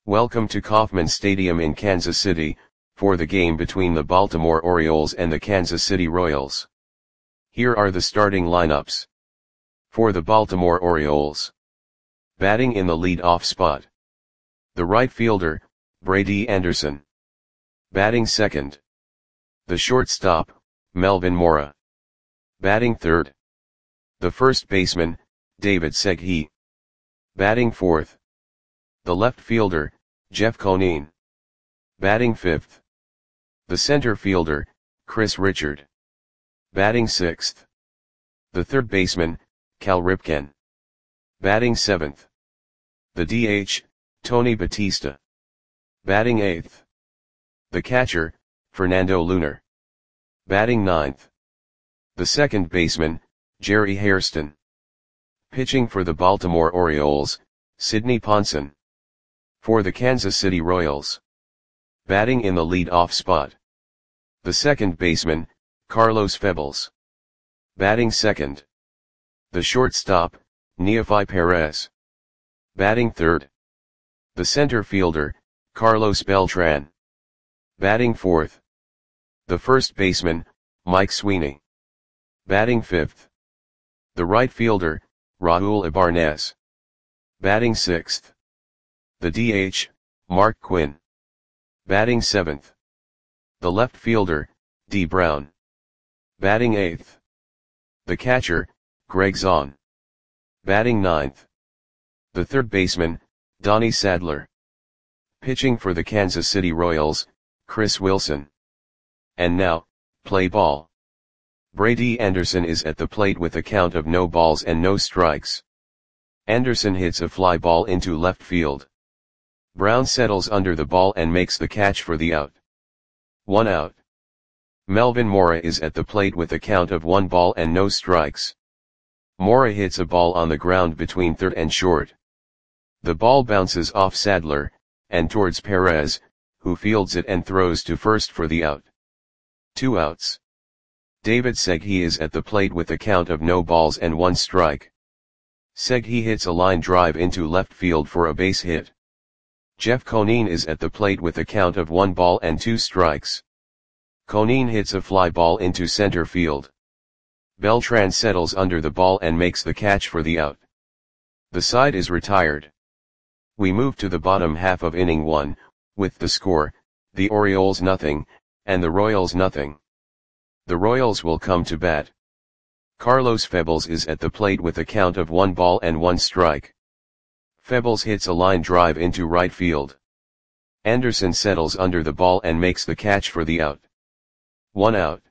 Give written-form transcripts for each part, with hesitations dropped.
Welcome to Kauffman Stadium in Kansas City, for the game between the Baltimore Orioles and the Kansas City Royals. Here are the starting lineups. For the Baltimore Orioles. Batting in the lead-off spot. The right fielder, Brady Anderson. Batting second. The shortstop, Melvin Mora. Batting third. The first baseman, David Segui. Batting fourth. The left fielder, Jeff Conine. Batting fifth. The center fielder, Chris Richard. Batting sixth. The third baseman, Cal Ripken. Batting seventh. The DH, Tony Batista. Batting eighth. The catcher, Fernando Lunar. Batting ninth. The second baseman, Jerry Hairston. Pitching for the Baltimore Orioles, Sidney Ponson. For the Kansas City Royals. Batting in the lead-off spot. The second baseman, Carlos Febles. Batting second. The shortstop, Neofi Perez. Batting third. The center fielder, Carlos Beltran. Batting fourth. The first baseman, Mike Sweeney. Batting fifth. The right fielder, Raul Ibanez. Batting sixth. The DH, Mark Quinn. Batting seventh. The left fielder, D. Brown. Batting eighth. The catcher, Greg Zahn. Batting ninth. The third baseman, Donnie Sadler. Pitching for the Kansas City Royals, Chris Wilson. And now, play ball. Brady Anderson is at the plate with a count of no balls and no strikes. Anderson hits a fly ball into left field. Brown settles under the ball and makes the catch for the out. 1 out. Melvin Mora is at the plate with a count of 1 ball and no strikes. Mora hits a ball on the ground between third and short. The ball bounces off Sadler, and towards Perez, who fields it and throws to first for the out. 2 outs. David Segui is at the plate with a count of no balls and 1 strike. Segui hits a line drive into left field for a base hit. Jeff Conine is at the plate with a count of 1 ball and 2 strikes. Conine hits a fly ball into center field. Beltran settles under the ball and makes the catch for the out. The side is retired. We move to the bottom half of inning 1, with the score, the Orioles nothing, and the Royals nothing. The Royals will come to bat. Carlos Febles is at the plate with a count of 1 ball and 1 strike. Febles hits a line drive into right field. Anderson settles under the ball and makes the catch for the out. 1 out.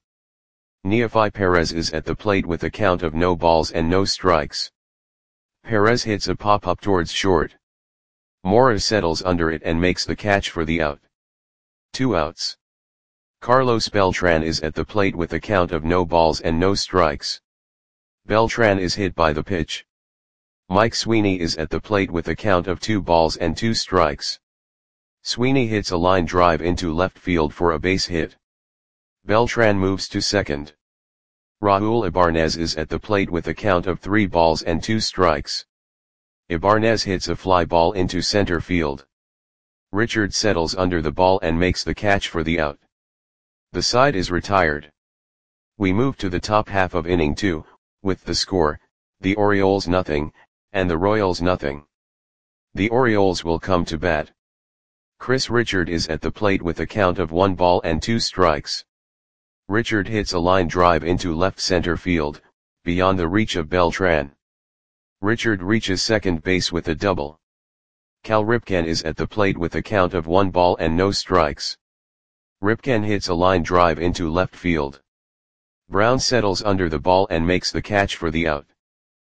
Neofi Perez is at the plate with a count of no balls and no strikes. Perez hits a pop-up towards short. Mora settles under it and makes the catch for the out. 2 outs. Carlos Beltran is at the plate with a count of no balls and no strikes. Beltran is hit by the pitch. Mike Sweeney is at the plate with a count of 2 balls and 2 strikes. Sweeney hits a line drive into left field for a base hit. Beltran moves to second. Raul Ibanez is at the plate with a count of 3 balls and 2 strikes. Ibanez hits a fly ball into center field. Richard settles under the ball and makes the catch for the out. The side is retired. We move to the top half of inning 2, with the score, the Orioles nothing, and the Royals nothing. The Orioles will come to bat. Chris Richard is at the plate with a count of 1 ball and 2 strikes. Richard hits a line drive into left center field, beyond the reach of Beltran. Richard reaches second base with a double. Cal Ripken is at the plate with a count of 1 ball and no strikes. Ripken hits a line drive into left field. Brown settles under the ball and makes the catch for the out.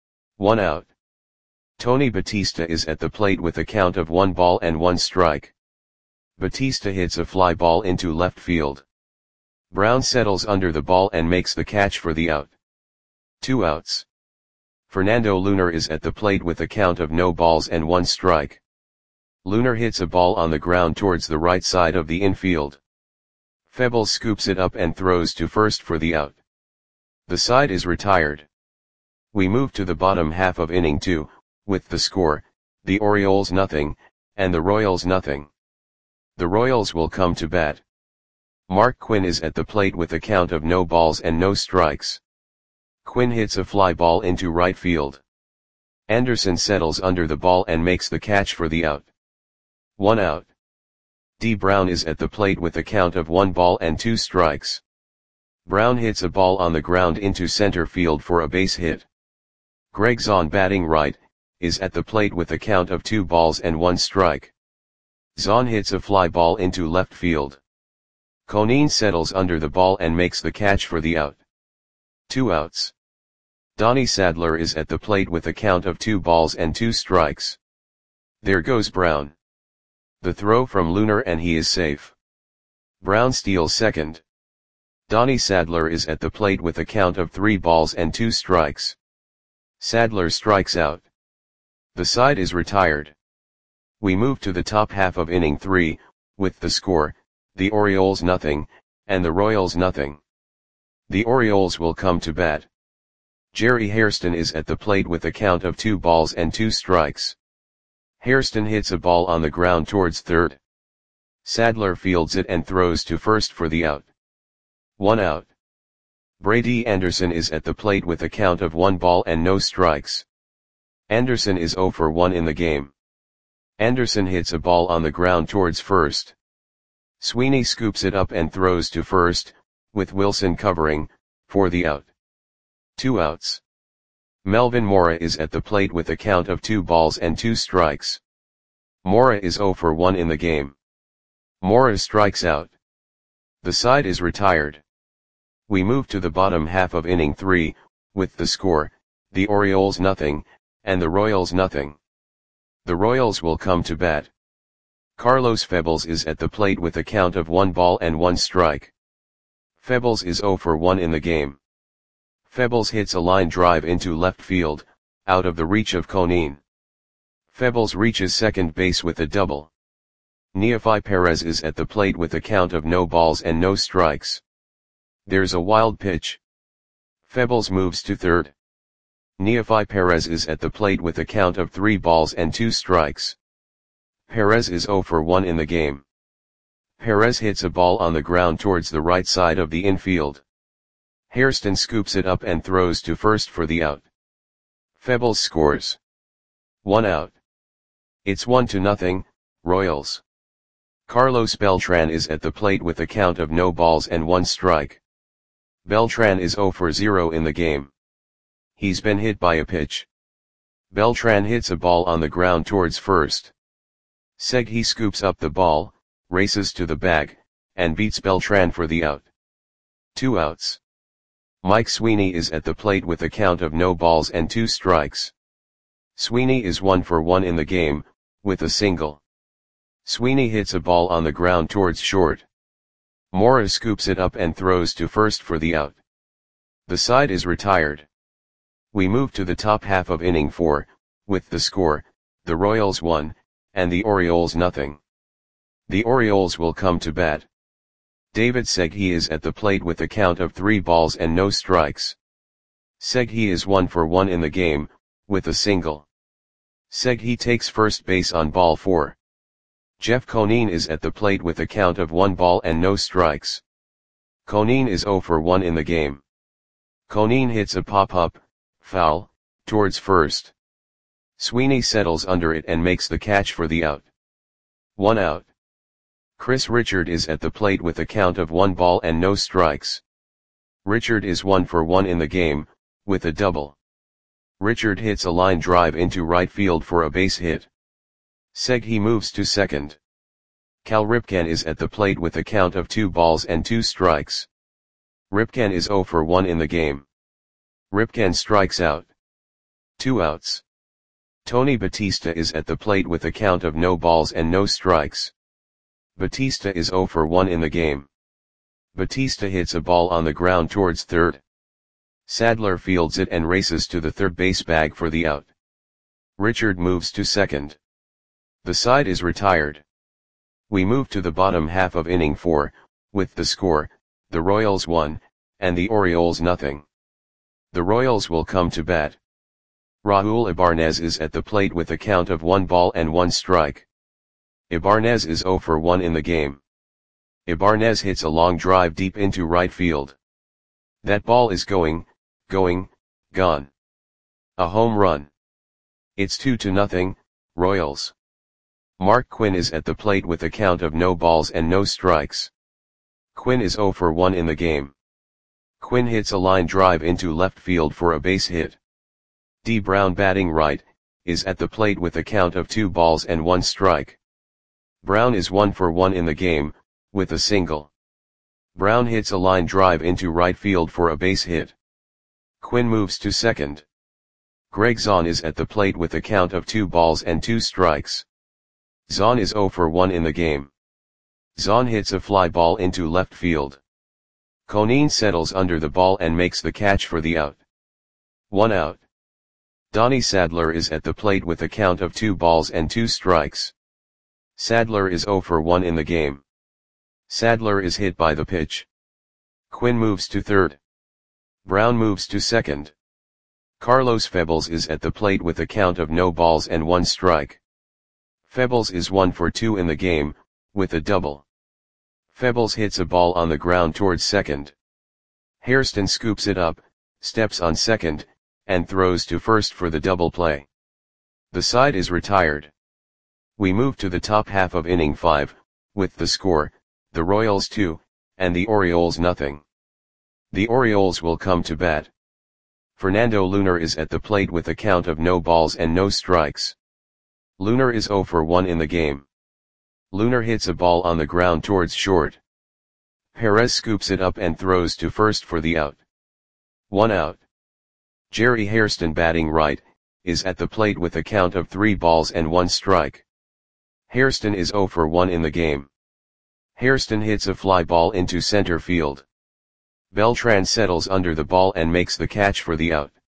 1 out. Tony Batista is at the plate with a count of 1 ball and 1 strike. Batista hits a fly ball into left field. Brown settles under the ball and makes the catch for the out. 2 outs. Fernando Lunar is at the plate with a count of no balls and 1 strike. Lunar hits a ball on the ground towards the right side of the infield. Febles scoops it up and throws to first for the out. The side is retired. We move to the bottom half of inning 2, with the score, the Orioles nothing, and the Royals nothing. The Royals will come to bat. Mark Quinn is at the plate with a count of no balls and no strikes. Quinn hits a fly ball into right field. Anderson settles under the ball and makes the catch for the out. 1 out. D. Brown is at the plate with a count of 1 ball and 2 strikes. Brown hits a ball on the ground into center field for a base hit. Greg Zahn, batting right, is at the plate with a count of 2 balls and 1 strike. Zahn hits a fly ball into left field. Conine settles under the ball and makes the catch for the out. 2 outs. Donnie Sadler is at the plate with a count of 2 balls and 2 strikes. There goes Brown. The throw from Lunar and he is safe. Brown steals second. Donnie Sadler is at the plate with a count of 3 balls and 2 strikes. Sadler strikes out. The side is retired. We move to the top half of inning 3, with the score, the Orioles nothing, and the Royals nothing. The Orioles will come to bat. Jerry Hairston is at the plate with a count of 2 balls and 2 strikes. Hairston hits a ball on the ground towards third. Sadler fields it and throws to first for the out. 1 out. Brady Anderson is at the plate with a count of 1 ball and no strikes. Anderson is 0 for 1 in the game. Anderson hits a ball on the ground towards first. Sweeney scoops it up and throws to first, with Wilson covering, for the out. 2 outs. Melvin Mora is at the plate with a count of 2 balls and 2 strikes. Mora is 0 for 1 in the game. Mora strikes out. The side is retired. We move to the bottom half of inning 3, with the score, the Orioles nothing, and the Royals nothing. The Royals will come to bat. Carlos Febles is at the plate with a count of 1 ball and 1 strike. Febles is 0 for 1 in the game. Febles hits a line drive into left field, out of the reach of Conine. Febles reaches second base with a double. Neefi Perez is at the plate with a count of no balls and no strikes. There's a wild pitch. Febles moves to third. Neefi Perez is at the plate with a count of 3 balls and 2 strikes. Perez is 0 for 1 in the game. Perez hits a ball on the ground towards the right side of the infield. Hairston scoops it up and throws to first for the out. Febles scores. 1 out. It's 1-0, Royals. Carlos Beltran is at the plate with a count of no balls and 1 strike. Beltran is 0 for 0 in the game. He's been hit by a pitch. Beltran hits a ball on the ground towards first. Segui scoops up the ball, races to the bag, and beats Beltran for the out. 2 outs. Mike Sweeney is at the plate with a count of no balls and 2 strikes. Sweeney is 1 for 1 in the game, with a single. Sweeney hits a ball on the ground towards short. Mora scoops it up and throws to first for the out. The side is retired. We move to the top half of inning 4, with the score, the Royals 1, and the Orioles nothing. The Orioles will come to bat. David Segui is at the plate with a count of 3 balls and no strikes. Segui is 1 for 1 in the game, with a single. Segui takes first base on ball 4. Jeff Conine is at the plate with a count of 1 ball and no strikes. Conine is 0 for 1 in the game. Conine hits a pop-up, foul, towards first. Sweeney settles under it and makes the catch for the out. 1 out. Chris Richard is at the plate with a count of 1 ball and no strikes. Richard is 1 for 1 in the game, with a double. Richard hits a line drive into right field for a base hit. Segui moves to second. Cal Ripken is at the plate with a count of 2 balls and 2 strikes. Ripken is 0 for 1 in the game. Ripken strikes out. 2 outs. Tony Batista is at the plate with a count of no balls and no strikes. Batista is 0 for 1 in the game. Batista hits a ball on the ground towards third. Sadler fields it and races to the third base bag for the out. Richard moves to second. The side is retired. We move to the bottom half of inning 4, with the score, the Royals 1, and the Orioles nothing. The Royals will come to bat. Raul Ibanez is at the plate with a count of 1 ball and 1 strike. Ibarnez is 0 for 1 in the game. Ibarnez hits a long drive deep into right field. That ball is going, gone. A home run. It's 2-0, Royals. Mark Quinn is at the plate with a count of no balls and no strikes. Quinn is 0 for 1 in the game. Quinn hits a line drive into left field for a base hit. D. Brown, batting right, is at the plate with a count of 2 balls and 1 strike. Brown is 1 for 1 in the game, with a single. Brown hits a line drive into right field for a base hit. Quinn moves to second. Greg Zahn is at the plate with a count of 2 balls and 2 strikes. Zahn is 0 for 1 in the game. Zahn hits a fly ball into left field. Conine settles under the ball and makes the catch for the out. 1 out. Donnie Sadler is at the plate with a count of 2 balls and 2 strikes. Sadler is 0 for 1 in the game. Sadler is hit by the pitch. Quinn moves to third. Brown moves to second. Carlos Febles is at the plate with a count of no balls and 1 strike. Febles is 1 for 2 in the game, with a double. Febles hits a ball on the ground towards second. Hairston scoops it up, steps on second, and throws to first for the double play. The side is retired. We move to the top half of inning 5, with the score, the Royals 2, and the Orioles nothing. The Orioles will come to bat. Fernando Lunar is at the plate with a count of no balls and no strikes. Lunar is 0 for 1 in the game. Lunar hits a ball on the ground towards short. Perez scoops it up and throws to first for the out. 1 out. Jerry Hairston, batting right, is at the plate with a count of 3 balls and 1 strike. Hairston is 0 for 1 in the game. Hairston hits a fly ball into center field. Beltran settles under the ball and makes the catch for the out.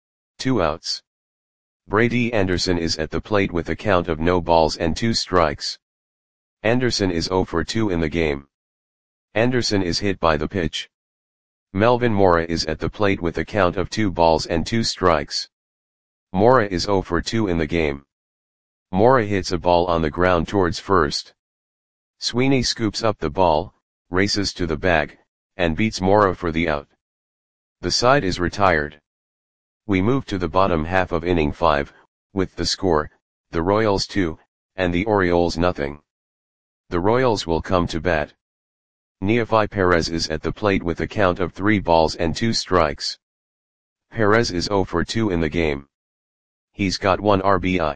2 outs. Brady Anderson is at the plate with a count of no balls and 2 strikes. Anderson is 0 for 2 in the game. Anderson is hit by the pitch. Melvin Mora is at the plate with a count of 2 balls and 2 strikes. Mora is 0 for 2 in the game. Mora hits a ball on the ground towards first. Sweeney scoops up the ball, races to the bag, and beats Mora for the out. The side is retired. We move to the bottom half of inning 5, with the score, the Royals 2, and the Orioles nothing. The Royals will come to bat. Neefi Perez is at the plate with a count of 3 balls and 2 strikes. Perez is 0 for 2 in the game. He's got 1 RBI.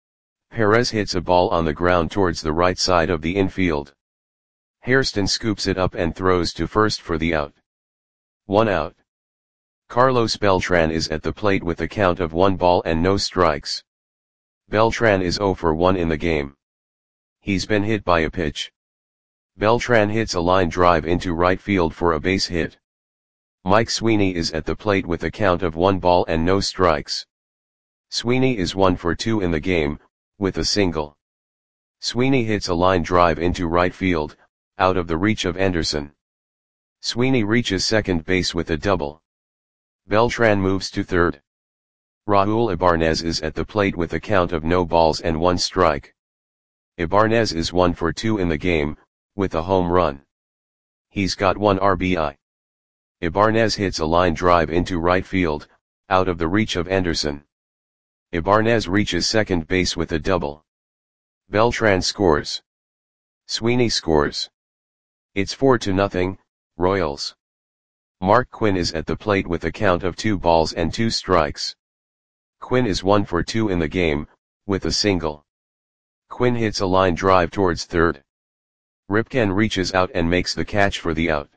Perez hits a ball on the ground towards the right side of the infield. Hairston scoops it up and throws to first for the out. 1 out. Carlos Beltran is at the plate with a count of 1 ball and no strikes. Beltran is 0 for 1 in the game. He's been hit by a pitch. Beltran hits a line drive into right field for a base hit. Mike Sweeney is at the plate with a count of 1 ball and no strikes. Sweeney is 1 for 2 in the game, with a single. Sweeney hits a line drive into right field, out of the reach of Anderson. Sweeney reaches second base with a double. Beltran moves to third. Raul Ibarnez is at the plate with a count of no balls and 1 strike. Ibarnez is 1 for 2 in the game, with a home run. He's got 1 RBI. Ibarnez hits a line drive into right field, out of the reach of Anderson. Ibarnez reaches second base with a double. Beltran scores. Sweeney scores. It's 4-0, Royals. Mark Quinn is at the plate with a count of 2 balls and 2 strikes. Quinn is 1 for 2 in the game, with a single. Quinn hits a line drive towards third. Ripken reaches out and makes the catch for the out.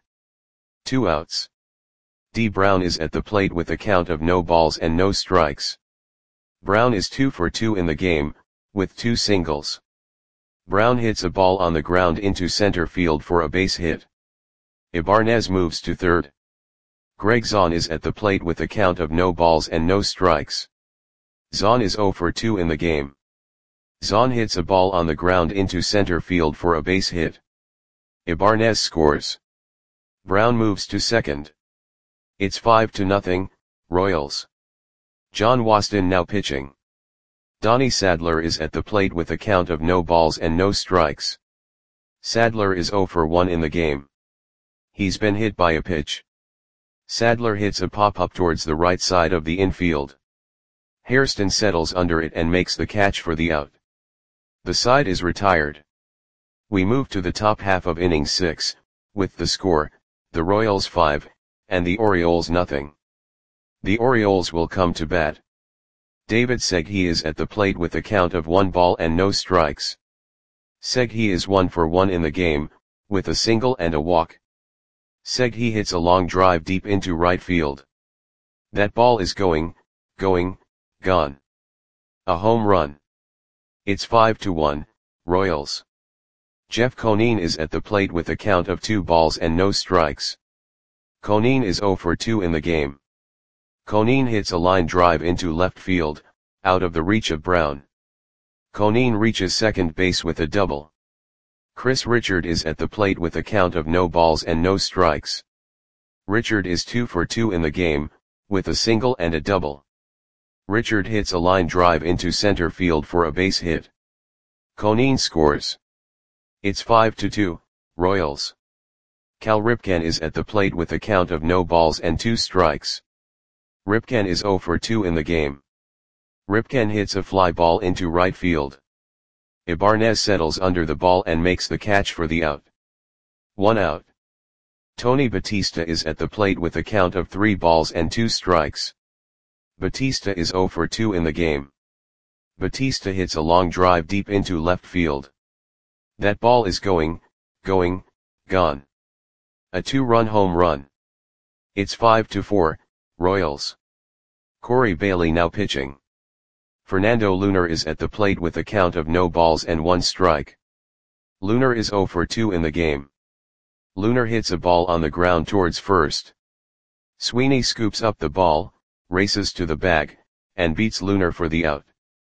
2 outs. D. Brown is at the plate with a count of no balls and no strikes. Brown is 2 for 2 in the game, with 2 singles. Brown hits a ball on the ground into center field for a base hit. Ibarnez moves to third. Greg Zahn is at the plate with a count of no balls and no strikes. Zahn is 0 for 2 in the game. Zahn hits a ball on the ground into center field for a base hit. Ibarnez scores. Brown moves to second. It's 5-0, Royals. John Waston now pitching. Donnie Sadler is at the plate with a count of no balls and no strikes. Sadler is 0 for 1 in the game. He's been hit by a pitch. Sadler hits a pop-up towards the right side of the infield. Hairston settles under it and makes the catch for the out. The side is retired. We move to the top half of inning 6, with the score, the Royals 5, and the Orioles nothing. The Orioles will come to bat. David Segui is at the plate with a count of 1 ball and no strikes. Segui is 1 for 1 in the game, with a single and a walk. Segui hits a long drive deep into right field. That ball is going, gone. A home run. It's 5-1, Royals. Jeff Conine is at the plate with a count of 2 balls and no strikes. Conine is 0 for 2 in the game. Conine hits a line drive into left field, out of the reach of Brown. Conine reaches second base with a double. Chris Richard is at the plate with a count of no balls and no strikes. Richard is 2 for 2 in the game, with a single and a double. Richard hits a line drive into center field for a base hit. Conine scores. It's 5-2, Royals. Cal Ripken is at the plate with a count of no balls and 2 strikes. Ripken is 0 for 2 in the game. Ripken hits a fly ball into right field. Ibanez settles under the ball and makes the catch for the out. 1 out. Tony Batista is at the plate with a count of 3 balls and 2 strikes. Batista is 0 for 2 in the game. Batista hits a long drive deep into left field. That ball is going, gone. A 2-run home run. It's 5-4, Royals. Corey Bailey now pitching. Fernando Lunar is at the plate with a count of no balls and 1 strike. Lunar is 0 for 2 in the game. Lunar hits a ball on the ground towards first. Sweeney scoops up the ball, races to the bag, and beats Lunar for the out.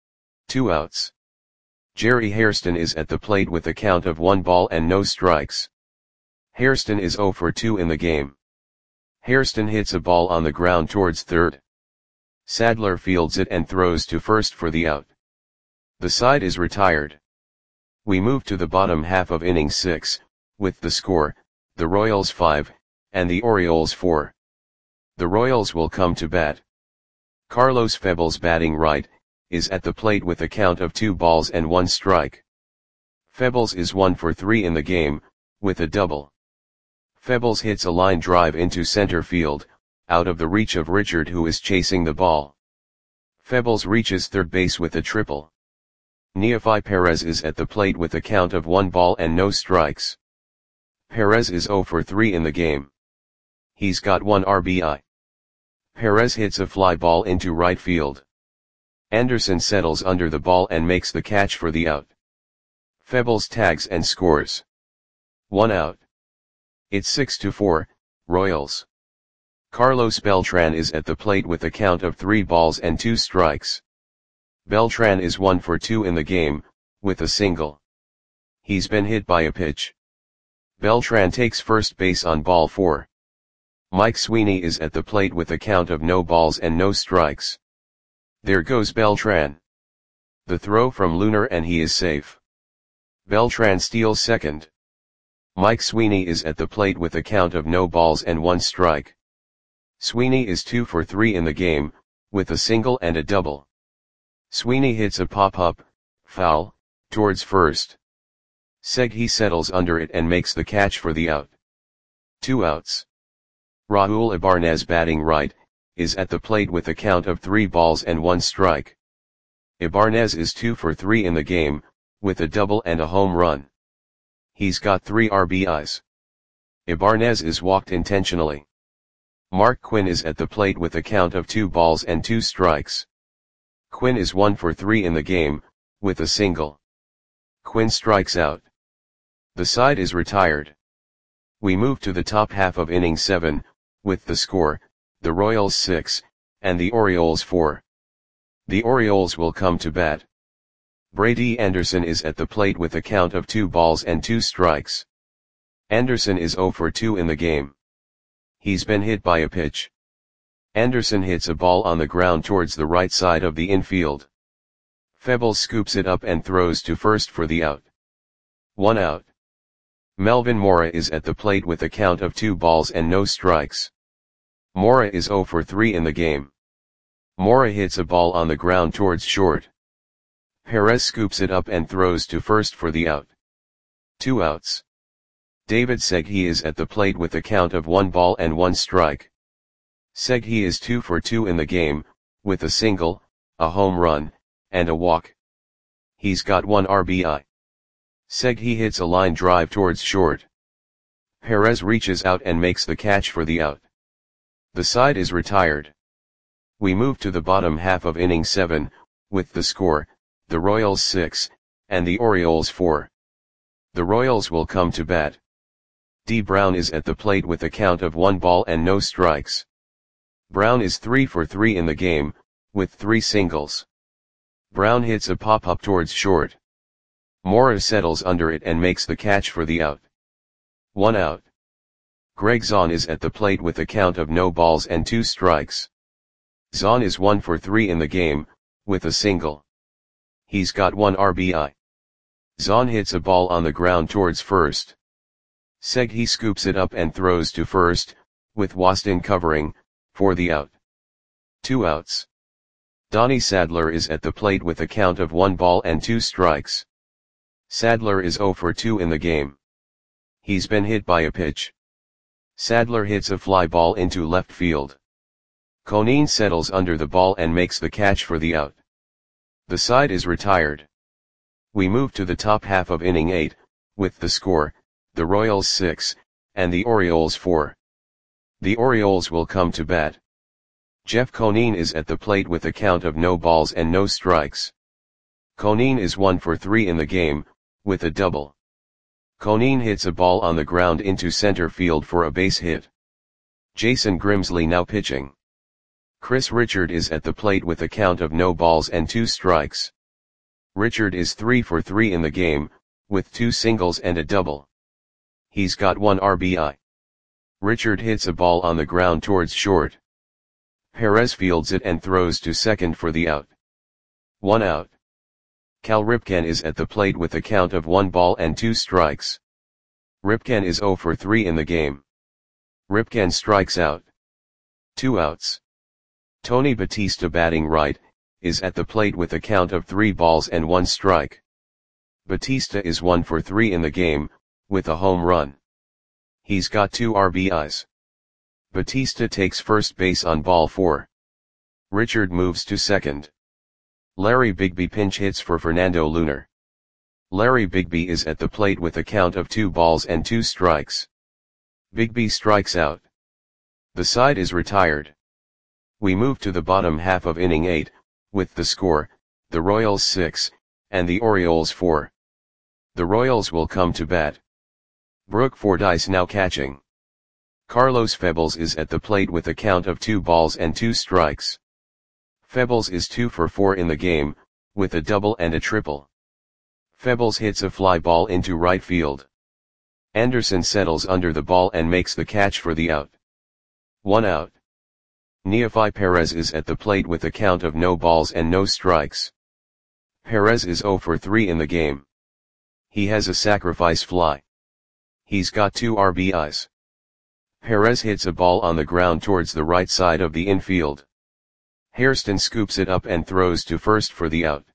2 outs. Jerry Hairston is at the plate with a count of 1 ball and no strikes. Hairston is 0 for 2 in the game. Hairston hits a ball on the ground towards third. Sadler fields it and throws to first for the out. The side is retired. We move to the bottom half of inning 6, with the score, the Royals 5, and the Orioles 4. The Royals will come to bat. Carlos Febles, batting right, is at the plate with a count of 2 balls and 1 strike. Febles is 1 for 3 in the game, with a double. Febles hits a line drive into center field, out of the reach of Richard, who is chasing the ball. Febles reaches third base with a triple. Neefi Perez is at the plate with a count of 1 ball and no strikes. Perez is 0 for 3 in the game. He's got 1 RBI. Perez hits a fly ball into right field. Anderson settles under the ball and makes the catch for the out. Febles tags and scores. 1 out. It's 6-4, Royals. Carlos Beltran is at the plate with a count of 3 balls and 2 strikes. Beltran is 1 for 2 in the game, with a single. He's been hit by a pitch. Beltran takes first base on ball 4. Mike Sweeney is at the plate with a count of no balls and no strikes. There goes Beltran. The throw from Lunar and he is safe. Beltran steals second. Mike Sweeney is at the plate with a count of no balls and 1 strike. Sweeney is 2 for 3 in the game, with a single and a double. Sweeney hits a pop-up, foul, towards first. Segui settles under it and makes the catch for the out. 2 outs. Raul Ibanez, batting right, is at the plate with a count of 3 balls and 1 strike. Ibanez is 2 for 3 in the game, with a double and a home run. He's got 3 RBIs. Ibanez is walked intentionally. Mark Quinn is at the plate with a count of 2 balls and 2 strikes. Quinn is 1 for 3 in the game, with a single. Quinn strikes out. The side is retired. We move to the top half of inning 7, with the score, the Royals 6, and the Orioles 4. The Orioles will come to bat. Brady Anderson is at the plate with a count of 2 balls and 2 strikes. Anderson is 0 for 2 in the game. He's been hit by a pitch. Anderson hits a ball on the ground towards the right side of the infield. Febbles scoops it up and throws to first for the out. 1 out. Melvin Mora is at the plate with a count of 2 balls and no strikes. Mora is 0 for 3 in the game. Mora hits a ball on the ground towards short. Perez scoops it up and throws to first for the out. 2 outs. David Seghi is at the plate with a count of 1 ball and 1 strike. Seghi is 2 for 2 in the game, with a single, a home run, and a walk. He's got 1 RBI. Seghi hits a line drive towards short. Perez reaches out and makes the catch for the out. The side is retired. We move to the bottom half of inning 7, with the score, the Royals 6, and the Orioles 4. The Royals will come to bat. D. Brown is at the plate with a count of 1 ball and no strikes. Brown is 3 for 3 in the game, with 3 singles. Brown hits a pop-up towards short. Mora settles under it and makes the catch for the out. 1 out. Greg Zahn is at the plate with a count of no balls and 2 strikes. Zahn is 1 for 3 in the game, with a single. He's got 1 RBI. Zahn hits a ball on the ground towards first. Seghi scoops it up and throws to first, with Waston covering, for the out. 2 outs. Donnie Sadler is at the plate with a count of 1 ball and 2 strikes. Sadler is 0 for 2 in the game. He's been hit by a pitch. Sadler hits a fly ball into left field. Conine settles under the ball and makes the catch for the out. The side is retired. We move to the top half of inning 8, with the score, the Royals 6, and the Orioles 4. The Orioles will come to bat. Jeff Conine is at the plate with a count of no balls and no strikes. Conine is 1 for 3 in the game, with a double. Conine hits a ball on the ground into center field for a base hit. Jason Grimsley now pitching. Chris Richard is at the plate with a count of no balls and 2 strikes. Richard is 3 for 3 in the game, with 2 singles and a double. He's got 1 RBI. Richard hits a ball on the ground towards short. Perez fields it and throws to second for the out. 1 out. Cal Ripken is at the plate with a count of 1 ball and 2 strikes. Ripken is 0 for 3 in the game. Ripken strikes out. 2 outs. Tony Batista batting right, is at the plate with a count of 3 balls and 1 strike. Batista is 1 for 3 in the game, with a home run. He's got 2 RBIs. Batista takes first base on ball 4. Richard moves to second. Larry Bigby pinch hits for Fernando Lunar. Larry Bigby is at the plate with a count of 2 balls and 2 strikes. Bigby strikes out. The side is retired. We move to the bottom half of inning 8, with the score, the Royals 6, and the Orioles 4. The Royals will come to bat. Brooke Fordyce now catching. Carlos Febbles is at the plate with a count of 2 balls and 2 strikes. Febbles is 2 for 4 in the game, with a double and a triple. Febbles hits a fly ball into right field. Anderson settles under the ball and makes the catch for the out. 1 out. Neofi Perez is at the plate with a count of no balls and no strikes. Perez is 0 for 3 in the game. He has a sacrifice fly. He's got 2 RBIs. Perez hits a ball on the ground towards the right side of the infield. Hairston scoops it up and throws to first for the out.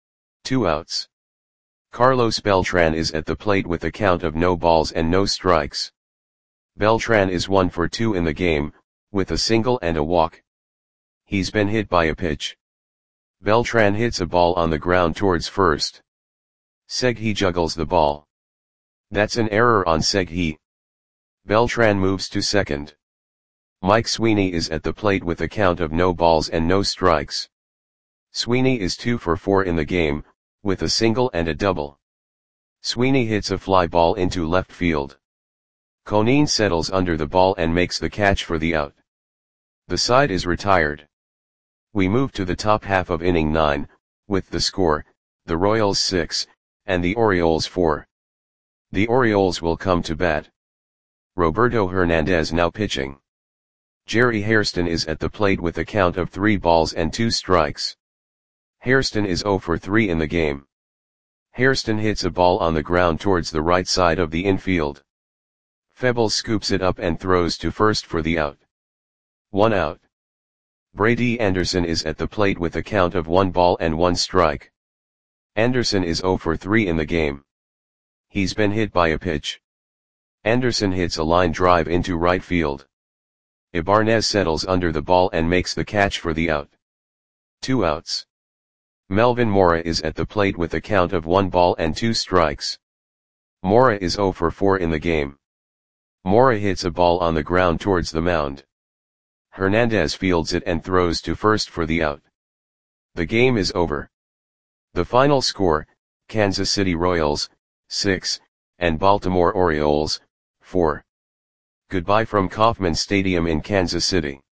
2 outs. Carlos Beltran is at the plate with a count of no balls and no strikes. Beltran is 1 for 2 in the game, with a single and a walk. He's been hit by a pitch. Beltran hits a ball on the ground towards first. Seghi juggles the ball. That's an error on Seghi. Beltran moves to second. Mike Sweeney is at the plate with a count of no balls and no strikes. Sweeney is 2 for 4 in the game, with a single and a double. Sweeney hits a fly ball into left field. Conine settles under the ball and makes the catch for the out. The side is retired. We move to the top half of inning 9, with the score, the Royals 6, and the Orioles 4. The Orioles will come to bat. Roberto Hernandez now pitching. Jerry Hairston is at the plate with a count of 3 balls and 2 strikes. Hairston is 0 for 3 in the game. Hairston hits a ball on the ground towards the right side of the infield. Febbles scoops it up and throws to first for the out. 1 out. Brady Anderson is at the plate with a count of 1 ball and 1 strike. Anderson is 0 for 3 in the game. He's been hit by a pitch. Anderson hits a line drive into right field. Ibanez settles under the ball and makes the catch for the out. 2 outs. Melvin Mora is at the plate with a count of 1 ball and 2 strikes. Mora is 0 for 4 in the game. Mora hits a ball on the ground towards the mound. Hernandez fields it and throws to first for the out. The game is over. The final score, Kansas City Royals, 6, and Baltimore Orioles, 4. Goodbye from Kauffman Stadium in Kansas City.